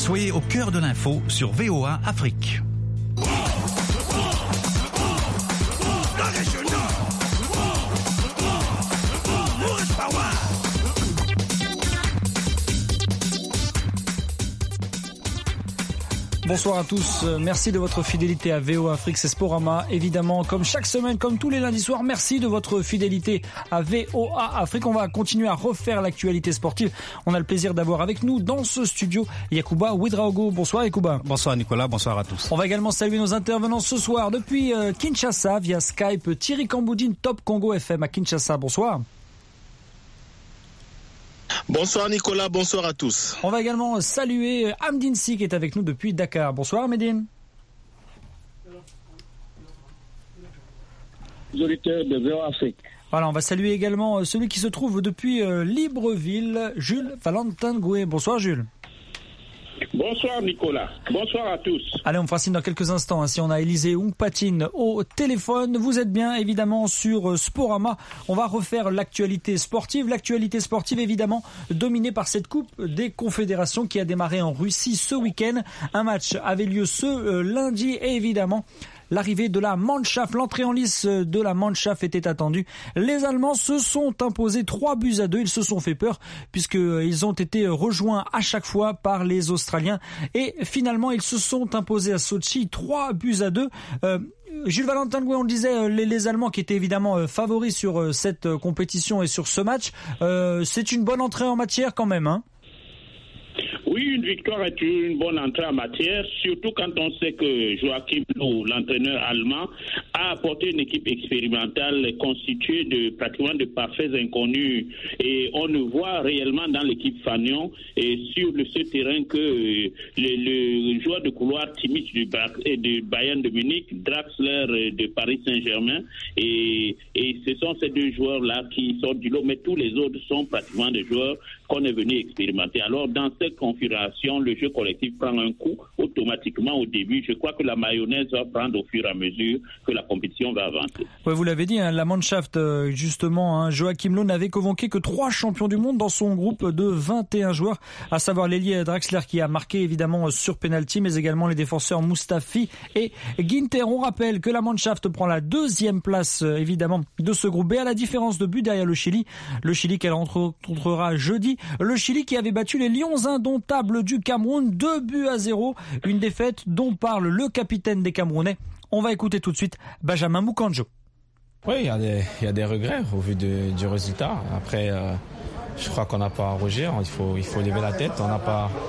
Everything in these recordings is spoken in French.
Soyez au cœur de l'info sur VOA Afrique. Bonsoir à tous, merci de votre fidélité à VOA Afrique, c'est Sporama. Évidemment, comme chaque semaine, comme tous les lundis soirs, merci de votre fidélité à VOA Afrique. On va continuer à refaire l'actualité sportive. On a le plaisir d'avoir avec nous dans ce studio Yacouba Ouedraogo. Bonsoir Yacouba. Bonsoir Nicolas, bonsoir à tous. On va également saluer nos intervenants ce soir depuis Kinshasa via Skype. Thierry Kamboudine, Top Congo FM à Kinshasa. Bonsoir. Bonsoir Nicolas, bonsoir à tous. On va également saluer Amdine Si qui est avec nous depuis Dakar. Bonsoir Amdine. Les auditeurs de VOA Afrique. Voilà, on va saluer également celui qui se trouve depuis Libreville, Jules Valentin Goué. Bonsoir Jules. Bonsoir Nicolas, bonsoir à tous. Allez, on fera signe dans quelques instants. Si on a Élisée Oungpatine au téléphone, vous êtes bien évidemment sur Sporama. On va refaire l'actualité sportive. L'actualité sportive évidemment dominée par cette Coupe des Confédérations qui a démarré en Russie ce week-end. Un match avait lieu ce lundi et évidemment l'arrivée de la Mannschaft, l'entrée en lice de la Mannschaft était attendue. Les Allemands se sont imposés 3-2. Ils se sont fait peur puisqu'ils ont été rejoints à chaque fois par les Australiens. Et finalement, ils se sont imposés à Sochi 3-2. Jules Valentin Goué, on le disait, les Allemands qui étaient évidemment favoris sur cette compétition et sur ce match. C'est une bonne entrée en matière quand même, hein? Oui, une victoire est une bonne entrée en matière, surtout quand on sait que Joachim Löw, l'entraîneur allemand, a apporté une équipe expérimentale constituée de pratiquement de parfaits inconnus. Et on ne voit réellement dans l'équipe Fagnon et sur ce terrain que le joueur de couloir Kimmich du Bayern de Munich, Draxler de Paris Saint-Germain, et ce sont ces deux joueurs-là qui sortent du lot, mais tous les autres sont pratiquement des joueurs qu'on est venu expérimenter. Alors, dans cette configuration, le jeu collectif prend un coup automatiquement au début. Je crois que la mayonnaise va prendre au fur et à mesure que la compétition va avancer. Oui, vous l'avez dit, hein, la Mannschaft, justement, hein, Joachim Löw n'avait convoqué que 3 champions du monde dans son groupe de 21 joueurs, à savoir l'ailier Draxler qui a marqué évidemment sur penalty, mais également les défenseurs Mustafi et Ginter. On rappelle que la Mannschaft prend la 2e place, évidemment, de ce groupe B, à la différence de but derrière le Chili. Le Chili qu'elle rencontrera jeudi. Le Chili qui avait battu les Lions indomptables du Cameroun 2-0. Une défaite dont parle le capitaine des Camerounais. On va écouter tout de suite Benjamin Moukandjo. Oui, il y a des regrets au vu du résultat. Après, je crois qu'on n'a pas à rougir. Il faut lever la tête. On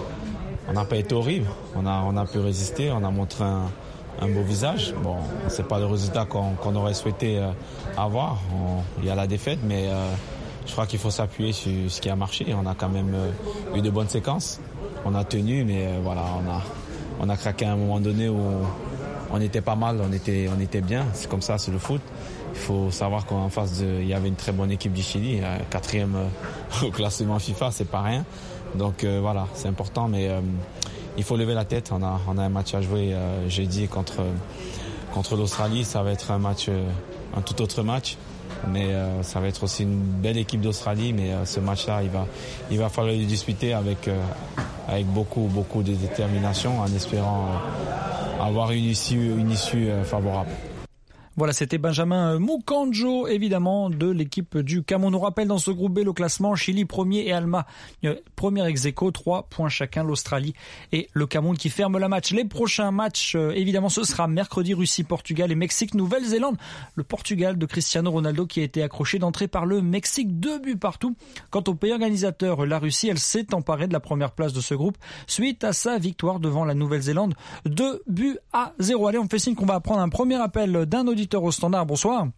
n'a pas été horrible. On a pu résister. On a montré un beau visage. Bon, c'est pas le résultat qu'on aurait souhaité avoir. Il y a la défaite, mais je crois qu'il faut s'appuyer sur ce qui a marché. On a quand même eu de bonnes séquences. On a tenu, mais voilà, on a craqué à un moment donné où on était pas mal, on était bien. C'est comme ça, c'est le foot. Il faut savoir qu'en face, il y avait une très bonne équipe du Chili, 4e au classement FIFA, c'est pas rien. Donc voilà, c'est important, mais il faut lever la tête. On a un match à jouer jeudi contre l'Australie. Ça va être un tout autre match. Mais ça va être aussi une belle équipe d'Australie, mais ce match-là, il va falloir le disputer avec beaucoup de détermination, en espérant avoir une issue favorable. Voilà, c'était Benjamin Moukandjo, évidemment, de l'équipe du Cameroun. On rappelle dans ce groupe B le classement, Chili premier et Alma premier ex-aequo, 3 points chacun, l'Australie et le Cameroun qui ferment la match. Les prochains matchs, évidemment, ce sera mercredi, Russie, Portugal et Mexique, Nouvelle-Zélande. Le Portugal de Cristiano Ronaldo qui a été accroché d'entrée par le Mexique, 2 buts partout. Quant au pays organisateur, la Russie, elle s'est emparée de la première place de ce groupe suite à sa victoire devant la Nouvelle-Zélande, 2-0. Allez, on fait signe qu'on va prendre un premier appel d'un auditeur au standard. Bonsoir.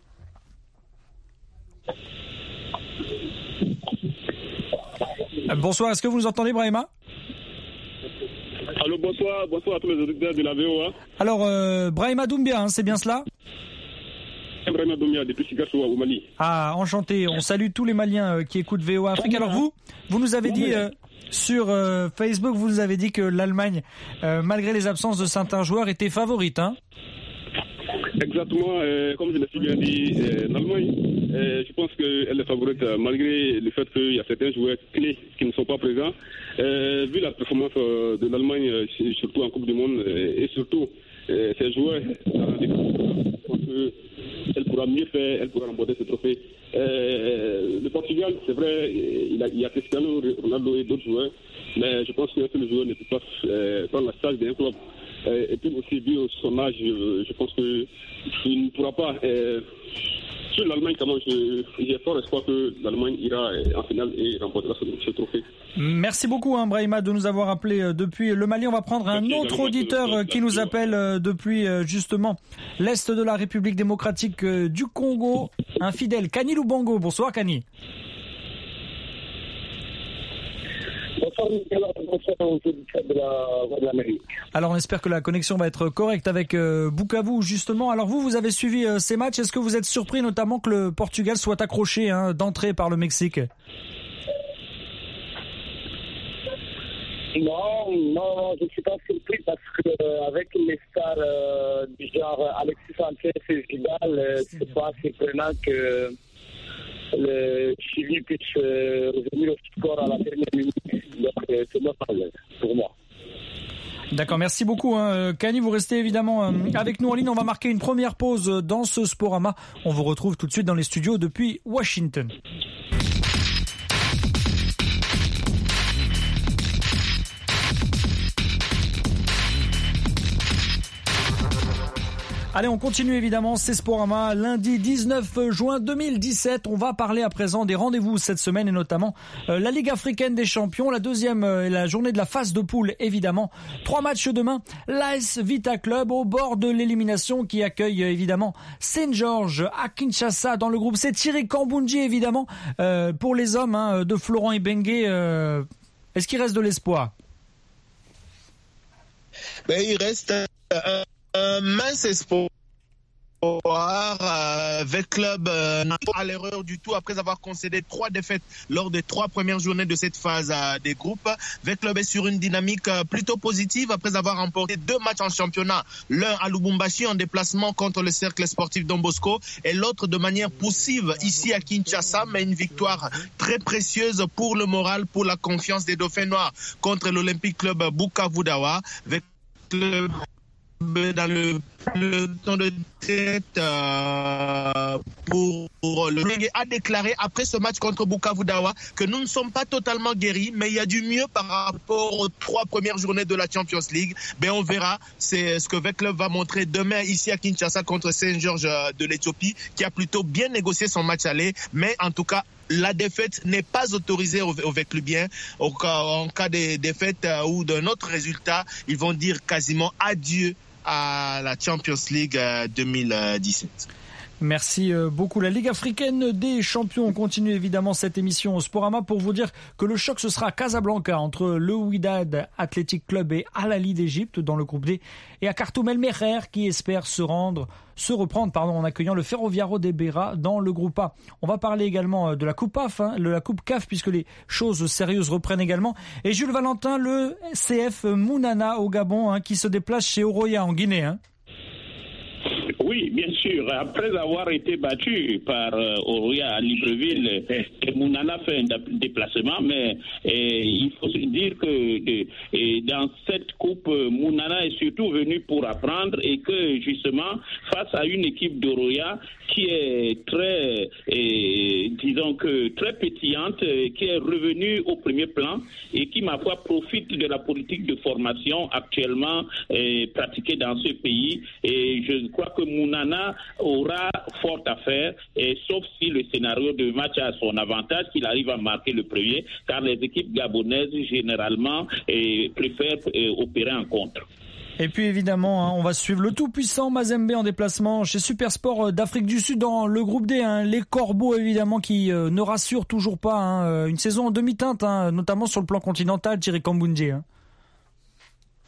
Bonsoir, est-ce que vous nous entendez, Brahima? Allô, bonsoir à tous les auditeurs de la VOA. Alors, Brahima Doumbia, hein, c'est bien cela? Brahima Doumbia, depuis Chigasso au Mali. Ah, enchanté, on salue tous les Maliens qui écoutent VOA Afrique. Alors vous nous avez dit sur Facebook, vous nous avez dit que l'Allemagne, malgré les absences de certains joueurs, était favorite, hein? Exactement, comme je l'ai si bien dit, l'Allemagne Je pense qu'elle est favorite malgré le fait qu'il y a certains joueurs clés qui ne sont pas présents. Vu la performance de l'Allemagne, surtout en Coupe du Monde, et surtout ses joueurs, je pense qu'elle pourra mieux faire, elle pourra remporter ce trophée. Le Portugal, c'est vrai, il y a Cristiano Ronaldo et d'autres joueurs, mais je pense qu'un seul joueur ne peut pas prendre la charge d'un club. Et puis aussi, vu son âge, je pense qu'il ne pourra pas. Sur l'Allemagne, j'ai fort espoir que l'Allemagne ira en finale et remportera ce trophée. Merci beaucoup, Brahima, de nous avoir appelé depuis le Mali. On va prendre un autre auditeur qui nous appelle depuis justement l'Est de la République démocratique du Congo. Un fidèle, Kani Lubango. Bonsoir, Kani. Bonsoir, Nicolas. Bonsoir aux auditeurs de la Voix de l'Amérique. Alors, on espère que la connexion va être correcte avec Bukavu, justement. Alors, vous avez suivi ces matchs. Est-ce que vous êtes surpris, notamment, que le Portugal soit accroché d'entrée par le Mexique ? Non, je ne suis pas surpris parce qu'avec les stars du genre Alexis Sanchez et Vidal, c'est pas surprenant que le Chili puisse revenir au score à la dernière minute. Donc, c'est normal pour moi. D'accord, merci beaucoup. Kani, vous restez évidemment avec nous en ligne. On va marquer une première pause dans ce Sporama. On vous retrouve tout de suite dans les studios depuis Washington. Allez, on continue évidemment, c'est Sporama, lundi 19 juin 2017. On va parler à présent des rendez-vous cette semaine et notamment la Ligue africaine des champions, la deuxième et la journée de la phase de poule évidemment. 3 matchs demain, l'AS Vita Club au bord de l'élimination qui accueille évidemment Saint George à Kinshasa dans le groupe. C'est Thierry Kambundji évidemment pour les hommes de Florent Ibenge. Est-ce qu'il reste de l'espoir ? Il reste un mince espoir avec club à l'erreur du tout après avoir concédé 3 défaites lors des 3 premières journées de cette phase des groupes. Avec club est sur une dynamique plutôt positive après avoir remporté 2 matchs en championnat, l'un à Lubumbashi en déplacement contre le cercle sportif Don Bosco et l'autre de manière poussive ici à Kinshasa, mais une victoire très précieuse pour le moral, pour la confiance des Dauphins Noirs contre l'Olympique Club Bukavu Dawa. Avec le dans le temps de tête pour le Bengue a déclaré après ce match contre Bukavu Dawa que nous ne sommes pas totalement guéris, mais il y a du mieux par rapport aux 3 premières journées de la Champions League. On verra, c'est ce que Vec Club va montrer demain ici à Kinshasa contre Saint-Georges de l'Éthiopie, qui a plutôt bien négocié son match aller, mais en tout cas la défaite n'est pas autorisée au Veclubien. En cas de défaite ou d'un autre résultat, ils vont dire quasiment adieu à la Champions League 2017. Merci beaucoup. La Ligue africaine des champions. On continue évidemment cette émission au Sporama pour vous dire que le choc ce sera à Casablanca entre le Wydad Athletic Club et Al Ahly d'Égypte dans le groupe D et à Khartoum El Merreikh qui espère se reprendre en accueillant le Ferroviario de Beira dans le groupe A. On va parler également de la Coupe AF, la Coupe CAF puisque les choses sérieuses reprennent également. Et Jules Valentin, le CF Mounana au Gabon qui se déplace chez Oroya en Guinée. Oui, bien sûr. Après avoir été battu par Oroya à Libreville, Mounana fait un déplacement, mais il faut se dire que dans cette coupe, Mounana est surtout venu pour apprendre et que justement, face à une équipe d'Oroya qui est très, très pétillante, qui est revenue au premier plan et qui, ma foi, profite de la politique de formation actuellement pratiquée dans ce pays. Et je crois que Mounana aura fort à faire, sauf si le scénario de match a son avantage, qu'il arrive à marquer le premier, car les équipes gabonaises, généralement, préfèrent opérer en contre. Et puis évidemment, on va suivre le tout-puissant Mazembe en déplacement chez Supersport d'Afrique du Sud dans le groupe D. Les Corbeaux évidemment qui ne rassurent toujours pas. Une saison en demi-teinte, notamment sur le plan continental, Thierry Kambundji.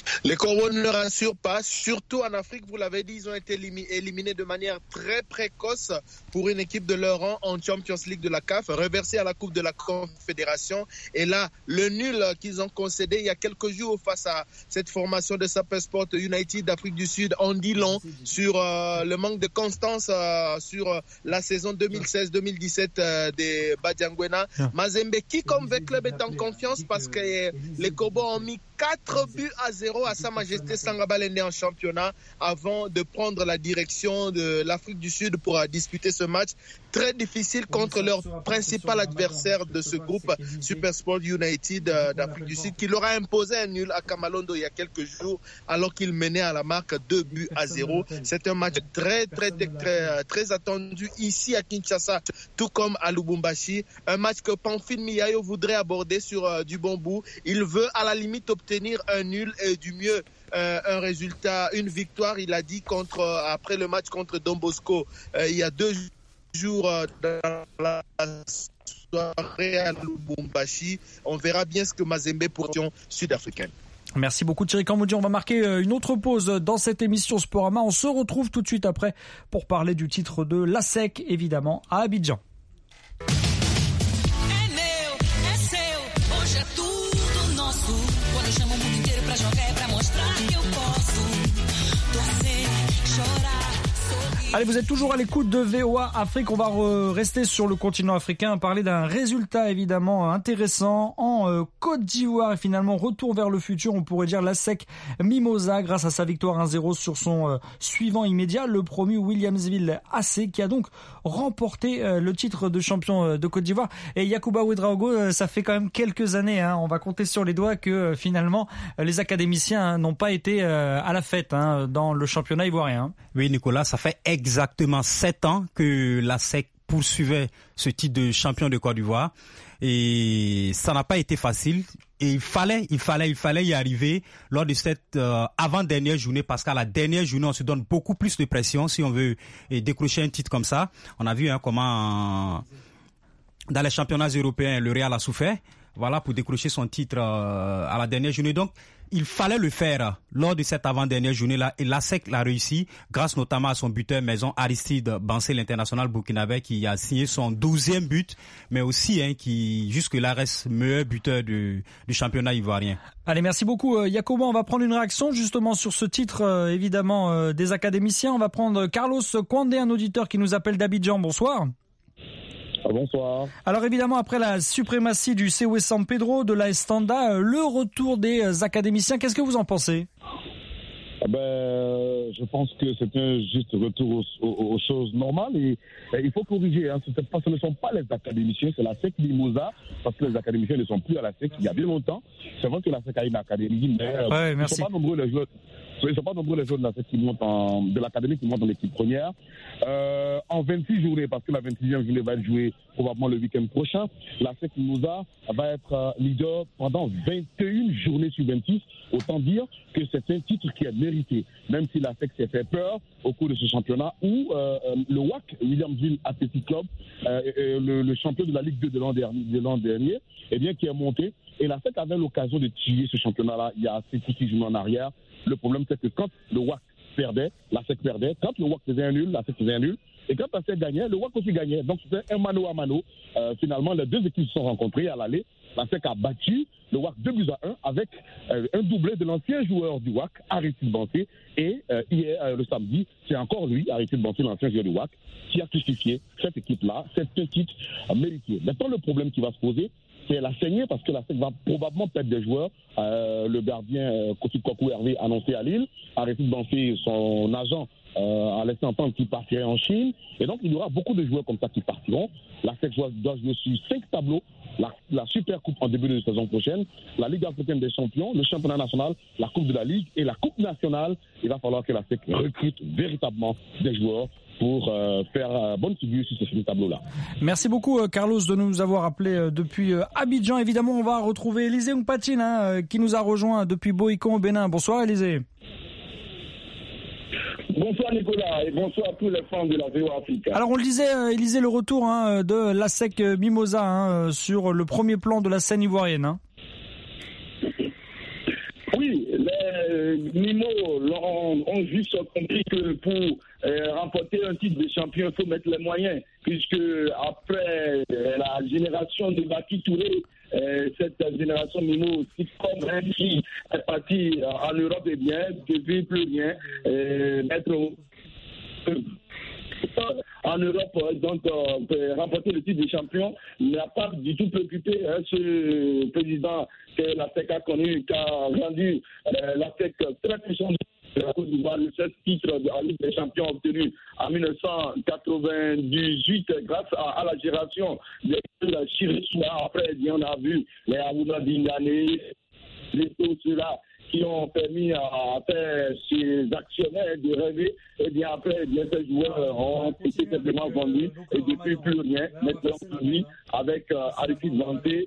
Les Corbeaux ne rassurent pas, surtout en Afrique, vous l'avez dit, ils ont été éliminés de manière très précoce pour une équipe de leur rang en Champions League de la CAF, reversés à la Coupe de la Confédération. Et là, le nul qu'ils ont concédé il y a quelques jours face à cette formation de Supersport United d'Afrique du Sud en dit long sur le manque de constance sur la saison 2016-2017 des Badiangwena. Mazembe, qui comme club est en confiance parce que les Corbeaux ont mis 4-0 à Sa Majesté Sanga Balende en championnat avant de prendre la direction de l'Afrique du Sud pour disputer ce match très difficile contre leur principal adversaire de ce groupe, Supersport United d'Afrique du Sud, qui leur a imposé un nul à Kamalondo il y a quelques jours alors qu'il menait à la marque 2-0. C'est un match très attendu ici à Kinshasa, tout comme à Lubumbashi. Un match que Pamphile Miayo voudrait aborder sur du bon bout. Il veut à la limite obtenir un nul et du mieux un résultat, une victoire. Il a dit après le match contre Don Bosco il y a 2 jours dans la soirée à Lubumbashi. On verra bien ce que Mazembe portion sud-africaine. Merci beaucoup Thierry Kamboudji. On va marquer une autre pause dans cette émission Sporama. On se retrouve tout de suite après pour parler du titre de l'ASEC, évidemment, à Abidjan. Allez, vous êtes toujours à l'écoute de VOA Afrique. On va rester sur le continent africain, parler d'un résultat évidemment intéressant en Côte d'Ivoire et finalement retour vers le futur. On pourrait dire l'ASEC Mimosa grâce à sa victoire 1-0 sur son suivant immédiat, le promu Williamsville AC, qui a donc remporté le titre de champion de Côte d'Ivoire. Et Yacouba Ouedraogo, ça fait quand même quelques années, on va compter sur les doigts que finalement les académiciens n'ont pas été à la fête dans le championnat ivoirien. Oui Nicolas, ça fait exactement 7 ans que l'ASEC poursuivait ce titre de champion de Côte d'Ivoire et ça n'a pas été facile et il fallait y arriver lors de cette avant-dernière journée parce qu'à la dernière journée on se donne beaucoup plus de pression si on veut décrocher un titre comme ça. On a vu comment dans les championnats européens le Real a souffert pour décrocher son titre à la dernière journée. Donc il fallait le faire lors de cette avant-dernière journée-là et l'ASEC l'a réussi grâce notamment à son buteur maison Aristide Bansé, l'international burkinabé qui a signé son 12e but, mais aussi qui jusque-là reste meilleur buteur du championnat ivoirien. Allez, merci beaucoup Yacouba. On va prendre une réaction justement sur ce titre évidemment des académiciens. On va prendre Carlos Kwandé, un auditeur qui nous appelle d'Abidjan. Bonsoir. Bonsoir. Alors évidemment, après la suprématie du COS San Pedro, de l'AS Standa, le retour des académiciens, qu'est-ce que vous en pensez ? Je pense que c'est un juste retour aux choses normales et il faut corriger. Ce ne sont pas les académiciens, c'est la SEC Mimosa, parce que les académiciens ne sont plus à la SEC il y a bien longtemps. C'est vrai que la SEC a une académie, mais ils ne sont pas nombreux les joueurs. Ils ne sont pas nombreux les joueurs de la SEC qui montent de l'académie qui montent dans l'équipe première. En 26 journées, parce que la 26e journée va être jouée probablement le week-end prochain, la SEC Mimosa va être leader pendant 21 journées sur 26. Autant dire que c'est un titre qui est mérité, même si la SEC s'est fait peur au cours de ce championnat où le WAC, Williamsville Athletic Club, le champion de la Ligue 2 de l'an dernier, qui est monté. Et la SEC avait l'occasion de tuer ce championnat-là il y a 6 journées en arrière. Le problème, c'est que quand le WAC perdait, la SEC perdait. Quand le WAC faisait un nul, la SEC faisait un nul. Et quand la SEC gagnait, le WAC aussi gagnait. Donc c'était un mano à mano. Finalement, les deux équipes se sont rencontrées à l'aller. La SEC a battu le WAC 2-1 avec un doublé de l'ancien joueur du WAC, Aristide Bansé. Et hier, le samedi, c'est encore lui, Aristide Bansé, l'ancien joueur du WAC, qui a justifié cette équipe-là. C'est un titre mérité. Maintenant, le problème qui va se poser, c'est la saignée parce que la SEC va probablement perdre des joueurs. Le gardien Kofi Kwaku Hervé annoncé à Lille, Aristide Bansé, son agent, a laissé entendre qu'il partirait en Chine. Et donc, il y aura beaucoup de joueurs comme ça qui partiront. La SEC doit jouer sur 5 tableaux. La Super Coupe en début de saison prochaine, la Ligue africaine des champions, le championnat national, la Coupe de la Ligue et la Coupe nationale. Il va falloir que la SEC recrute véritablement des joueurs pour faire bonne figure sur ce tableau-là. Merci beaucoup Carlos de nous avoir appelé depuis Abidjan. Évidemment, on va retrouver Élisée Mpatine qui nous a rejoint depuis Boïcon au Bénin. Bonsoir Élisée. Bonsoir Nicolas et bonsoir à tous les fans de la VOA Afrique. Alors on le disait, Élisée, le retour de l'ASEC Mimosa sur le premier plan de la scène ivoirienne. Oui, Mimo ont juste compris que pour remporter un titre de champion, il faut mettre les moyens, puisque après la génération de Baki Touré, cette génération Mimo, comme un qui est parti en Europe, eh bien, depuis plus rien, mettre en Europe, donc remporter le titre de champion, n'a pas du tout préoccupé ce président que la FEC a connu, qui a rendu la FEC très puissante de la Côte d'Ivoire, le 16 titre en Ligue des Champions obtenu en 1998 grâce à la génération de Chirisoua. Après, eh bien, on a vu les Aouna Dingane, tous ceux-là qui ont permis à faire ces actionnaires de rêver, et bien après, eh bien, ces joueurs ont été simplement vendus et depuis plus rien. Maintenant, aujourd'hui, avec Aristide Vanté.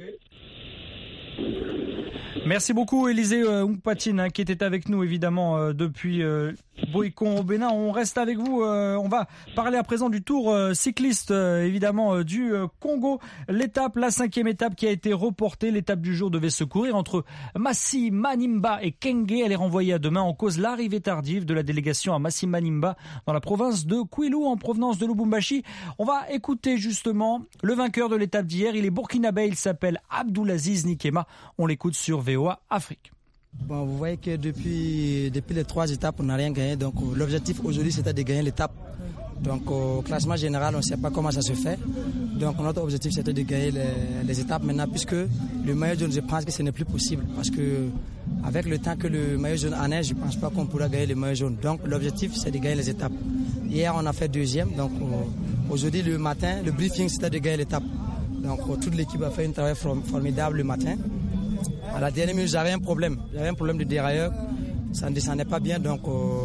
Merci beaucoup Élisée Mpatine qui était avec nous évidemment depuis Boïcon au Bénin. On reste avec vous, on va parler à présent du tour cycliste évidemment du Congo. La 5e étape qui a été reportée. L'étape du jour devait se courir entre Massi Manimba et Kenge. Elle est renvoyée à demain en cause l'arrivée tardive de la délégation à Massi Manimba dans la province de Kwilu en provenance de Lubumbashi. On va écouter justement le vainqueur de l'étape d'hier. Il est burkinabé, il s'appelle Abdoulaziz Nikema. On l'écoute sur VOA Afrique. Bon, vous voyez que depuis les 3 étapes, on n'a rien gagné. Donc l'objectif aujourd'hui, c'était de gagner l'étape. Donc au classement général, on ne sait pas comment ça se fait. Donc notre objectif, c'était de gagner les étapes. Maintenant, puisque le maillot jaune, je pense que ce n'est plus possible. Parce que avec le temps que le maillot jaune en est, je ne pense pas qu'on pourra gagner le maillot jaune. Donc l'objectif, c'est de gagner les étapes. Hier, on a fait 2e. Donc aujourd'hui, le matin, le briefing, c'était de gagner l'étape. Donc toute l'équipe a fait un travail formidable le matin. À la dernière minute, j'avais un problème de dérailleur. Ça ne descendait pas bien. Donc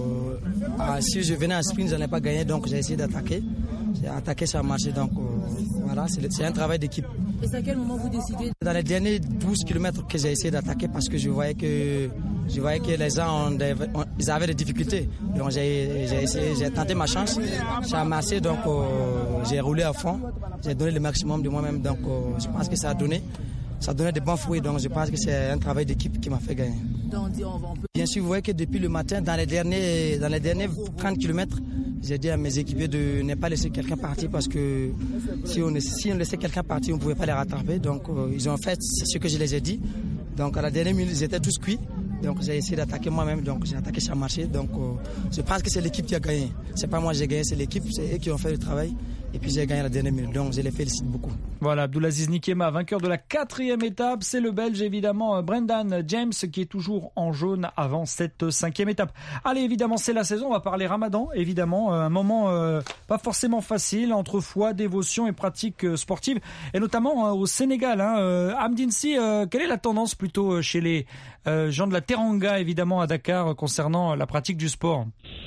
si je venais en sprint, je n'allais pas gagner. Donc j'ai essayé d'attaquer. J'ai attaqué, ça a marché. Donc voilà, c'est un travail d'équipe. Et c'est à quel moment vous décidez? Dans les derniers 12 km que j'ai essayé d'attaquer parce que je voyais que les gens ils avaient des difficultés. Donc j'ai tenté ma chance. Ça a marché, donc j'ai roulé à fond. J'ai donné le maximum de moi-même. Donc je pense que ça a donné des bons fruits. Donc je pense que c'est un travail d'équipe qui m'a fait gagner. Bien sûr, vous voyez que depuis le matin, dans les derniers 30 km, j'ai dit à mes équipiers de ne pas laisser quelqu'un partir parce que si on laissait quelqu'un partir, on ne pouvait pas les rattraper. Donc ils ont fait ce que je les ai dit. Donc à la dernière minute, ils étaient tous cuits. Donc j'ai essayé d'attaquer moi-même, donc j'ai attaqué, ça a marché. Donc je pense que c'est l'équipe qui a gagné. C'est pas moi qui j'ai gagné, c'est l'équipe, c'est eux qui ont fait le travail. Et puis j'ai gagné à la dernière minute, donc je les félicite beaucoup. Voilà, Abdoulaziz Nikema, vainqueur de la 4e étape. C'est le Belge évidemment, Brendan James, qui est toujours en jaune avant cette 5e étape. Allez, évidemment, c'est la saison, on va parler Ramadan, évidemment. Un moment pas forcément facile entre foi, dévotion et pratique sportive. Et notamment au Sénégal. Amdinsi, quelle est la tendance plutôt chez les gens de la Teranga, évidemment, à Dakar, concernant la pratique du sport?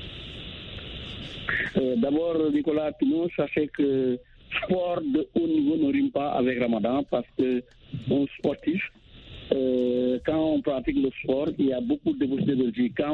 D'abord, Nicolas Pino, sachez que sport de haut niveau ne rime pas avec Ramadan parce que un sportif, quand on pratique le sport, il y a beaucoup de d'énergie. Quand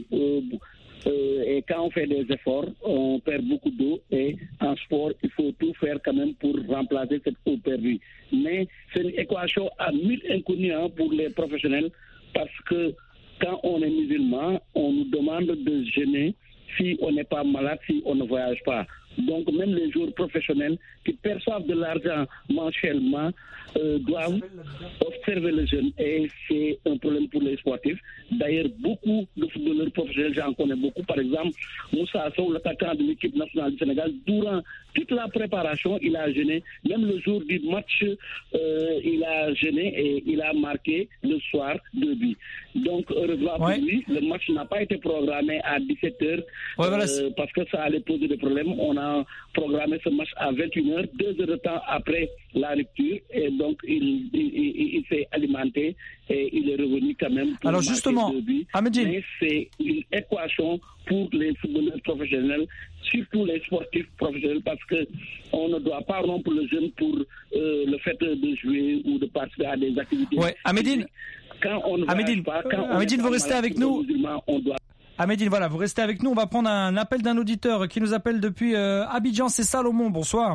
on fait des efforts, on perd beaucoup d'eau et en sport, il faut tout faire quand même pour remplacer cette eau perdue. Mais c'est une équation à 1000 inconnus pour les professionnels parce que quand on est musulman, on nous demande de jeûner si on n'est pas malade, si on ne voyage pas. Donc même les joueurs professionnels qui perçoivent de l'argent mensuellement doivent observer le jeûne. Et c'est un problème pour les sportifs. D'ailleurs, beaucoup de footballeurs professionnels, j'en connais beaucoup. Par exemple, Moussa Sow, l'attaquant de l'équipe nationale du Sénégal, durant toute la préparation, il a jeûné. Même le jour du match, il a jeûné et il a marqué le soir 2 buts. Donc, heureusement pour lui, le match n'a pas été programmé à 17h parce que ça allait poser des problèmes. On a programmé ce match à 21h, 2 heures de temps après la rupture. Et donc, il s'est alimenté et il est revenu quand même pour alors justement, Ahmedine, mais c'est une équation pour les footballeurs professionnels, surtout les sportifs professionnels, parce que on ne doit pas rompre le jeûne pour le fait de jouer ou de participer à des activités. Ouais, Ahmedine, quand on ne Ahmedine, pas, quand Ahmedine, vous restez avec nous. On doit... Ahmedine, voilà, vous restez avec nous. On va prendre un appel d'un auditeur qui nous appelle depuis Abidjan. C'est Salomon. Bonsoir.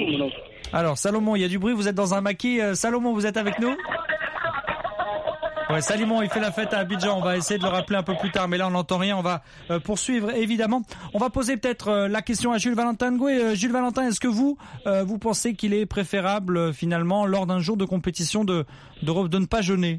Alors, Salomon, il y a du bruit. Vous êtes dans un maquis. Salomon, vous êtes avec nous? Ouais, Salimon, il fait la fête à Abidjan. On va essayer de le rappeler un peu plus tard, mais là on n'entend rien. On va poursuivre évidemment. On va poser peut-être la question à Jules Valentin Ngoué. Jules Valentin, est-ce que vous pensez qu'il est préférable finalement lors d'un jour de compétition de ne pas jeûner?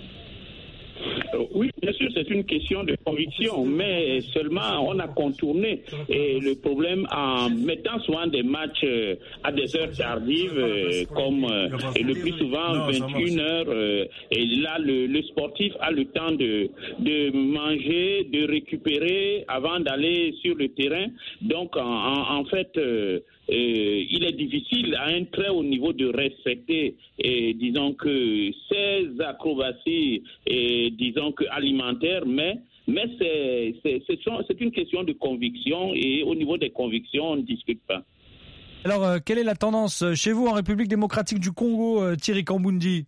Oui, bien sûr, c'est une question de conviction, mais seulement on a contourné le problème en mettant souvent des matchs à des heures tardives, comme et le plus souvent 21 heures. Et là, le sportif a le temps de manger, de récupérer avant d'aller sur le terrain. Donc, en fait, il est difficile à un très haut niveau de respecter, disons que ces acrobaties, disons que alimentaires, mais c'est une question de conviction, et au niveau des convictions, on ne discute pas. Alors, quelle est la tendance chez vous en République démocratique du Congo, Thierry Kambundi?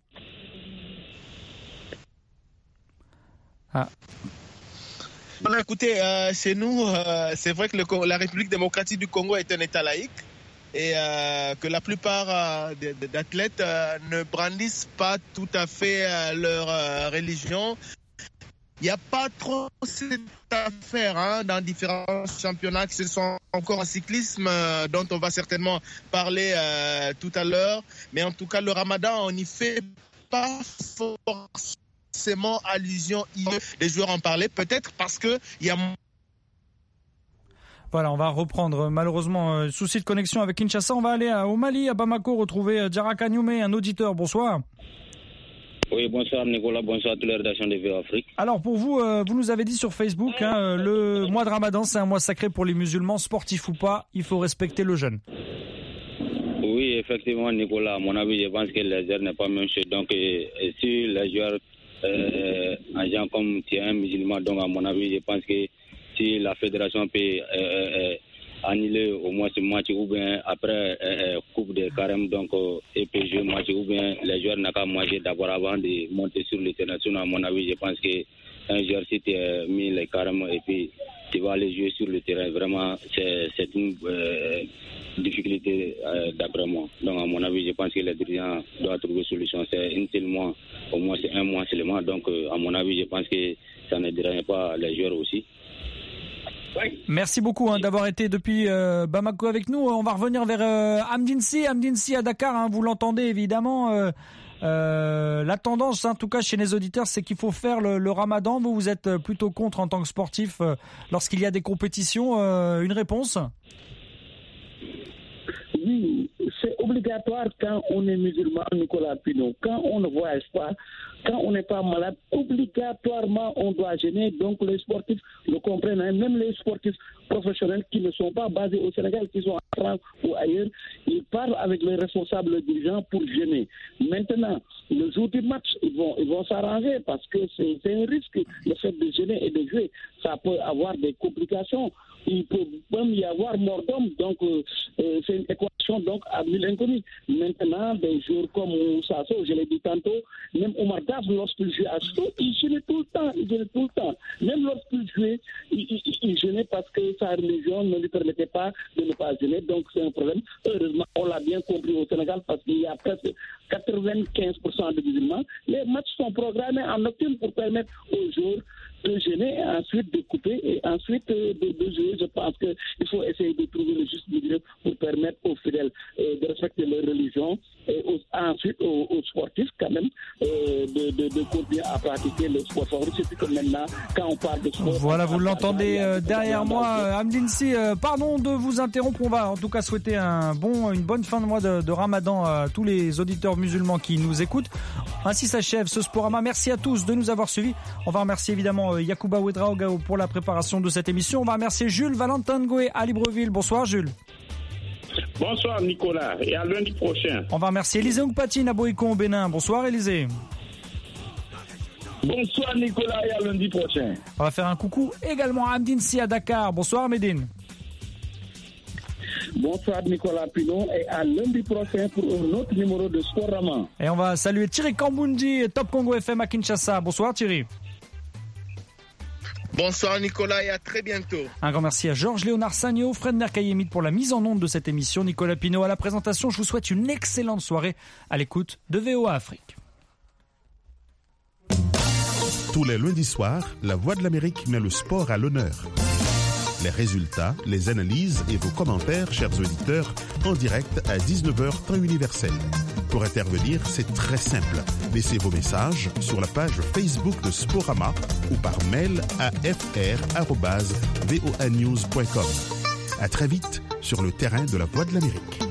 Voilà, écoutez, chez nous, c'est vrai que la République démocratique du Congo est un État laïque, et que la plupart d'athlètes ne brandissent pas tout à fait leur religion. Il n'y a pas trop cette affaire dans différents championnats qui se sont encore en cyclisme, dont on va certainement parler tout à l'heure. Mais en tout cas, le ramadan, on n'y fait pas forcément allusion. Les joueurs en parlaient, peut-être parce qu'il y a... Voilà, on va reprendre malheureusement souci de connexion avec Kinshasa. On va aller au Mali, à Bamako, retrouver Diarra Kagnoumé, un auditeur. Bonsoir. Oui, bonsoir Nicolas, bonsoir à toute la rédaction de VO Afrique. Alors pour vous, vous nous avez dit sur Facebook, le mois de Ramadan, c'est un mois sacré pour les musulmans, sportifs ou pas, il faut respecter le jeûne. Oui, effectivement Nicolas, à mon avis, je pense que le jeûne n'est pas même chose. Donc si les joueurs, un gens comme tu es un musulman, donc à mon avis, je pense que si la fédération peut annuler au moins ce match, ou bien après Coupe de Carême, donc et peut jouer match, ou bien les joueurs n'ont qu'à manger d'abord avant de monter sur le terrain. Sinon, à mon avis, je pense qu'un joueur, si tu as mis les carêmes et puis tu vas aller jouer sur le terrain, vraiment, c'est une difficulté d'après moi. Donc, à mon avis, je pense que les dirigeants doivent trouver une solution. C'est un seul mois, au moins c'est un mois seulement. Donc, à mon avis, je pense que ça ne dérange pas les joueurs aussi. Merci beaucoup d'avoir été depuis Bamako avec nous. On va revenir vers Amdinsi à Dakar. Vous l'entendez évidemment. La tendance, en tout cas chez les auditeurs, c'est qu'il faut faire le ramadan. Vous êtes plutôt contre en tant que sportif lorsqu'il y a des compétitions. Une réponse? Oui, c'est obligatoire quand on est musulman, Nicolas Pinot. Quand on ne voyage pas, quand on n'est pas malade, obligatoirement on doit jeûner. Donc les sportifs le comprennent, même les sportifs professionnels qui ne sont pas basés au Sénégal, qui sont en France ou ailleurs, ils parlent avec les responsables dirigeants pour jeûner. Maintenant, le jour du match, ils vont s'arranger parce que c'est un risque, le fait de jeûner et de jouer. Ça peut avoir des complications. Il peut même y avoir mort d'homme. Donc, c'est une équation donc, à mille inconnus. Maintenant, des jours comme Moussa Sow, je l'ai dit tantôt, même Omar Daf, lorsqu'il jouait à Sow, il jeûnait tout le temps. Même lorsqu'il jouait, il jeûnait parce que sa religion ne lui permettait pas de ne pas jeûner. Donc, c'est un problème. Heureusement, on l'a bien compris au Sénégal parce qu'il y a presque 95% de musulmans. Les matchs sont programmés en nocturne pour permettre aux joueurs de jeûner, ensuite de couper et ensuite de jouer. Je pense qu'il faut essayer de trouver le juste milieu pour permettre aux fidèles de respecter leur religion et ensuite aux sportifs quand même de continuer à pratiquer le sport favori. C'est que maintenant, quand on parle de sport... Voilà, vous l'entendez derrière moi. Amdinsi, pardon de vous interrompre. On va en tout cas souhaiter une bonne fin de mois de Ramadan à tous les auditeurs musulmans qui nous écoutent. Ainsi s'achève ce Sporama. Merci à tous de nous avoir suivis. On va remercier évidemment Yacouba Ouedraogo pour la préparation de cette émission. On va remercier Jules Valentin Ngoué à Libreville. Bonsoir Jules. Bonsoir Nicolas et à lundi prochain. On va remercier Élisée Oukpatine à Boïcon au Bénin. Bonsoir Élisée. Bonsoir Nicolas et à lundi prochain. On va faire un coucou également à Amdinsi à Dakar. Bonsoir Médine. Bonsoir Nicolas Pinot et à lundi prochain pour un autre numéro de Sporama. Et on va saluer Thierry Kambundi, Top Congo FM à Kinshasa. Bonsoir Thierry. Bonsoir Nicolas et à très bientôt. Un grand merci à Georges Léonard Sagno, Fred Mercayemite pour la mise en onde de cette émission. Nicolas Pinot à la présentation. Je vous souhaite une excellente soirée à l'écoute de VOA Afrique. Tous les lundis soirs, La Voix de l'Amérique met le sport à l'honneur. Les résultats, les analyses et vos commentaires, chers auditeurs, en direct à 19h temps universel. Pour intervenir, c'est très simple. Laissez vos messages sur la page Facebook de Sporama ou par mail à fr@voanews.com. À très vite sur le terrain de La Voix de l'Amérique.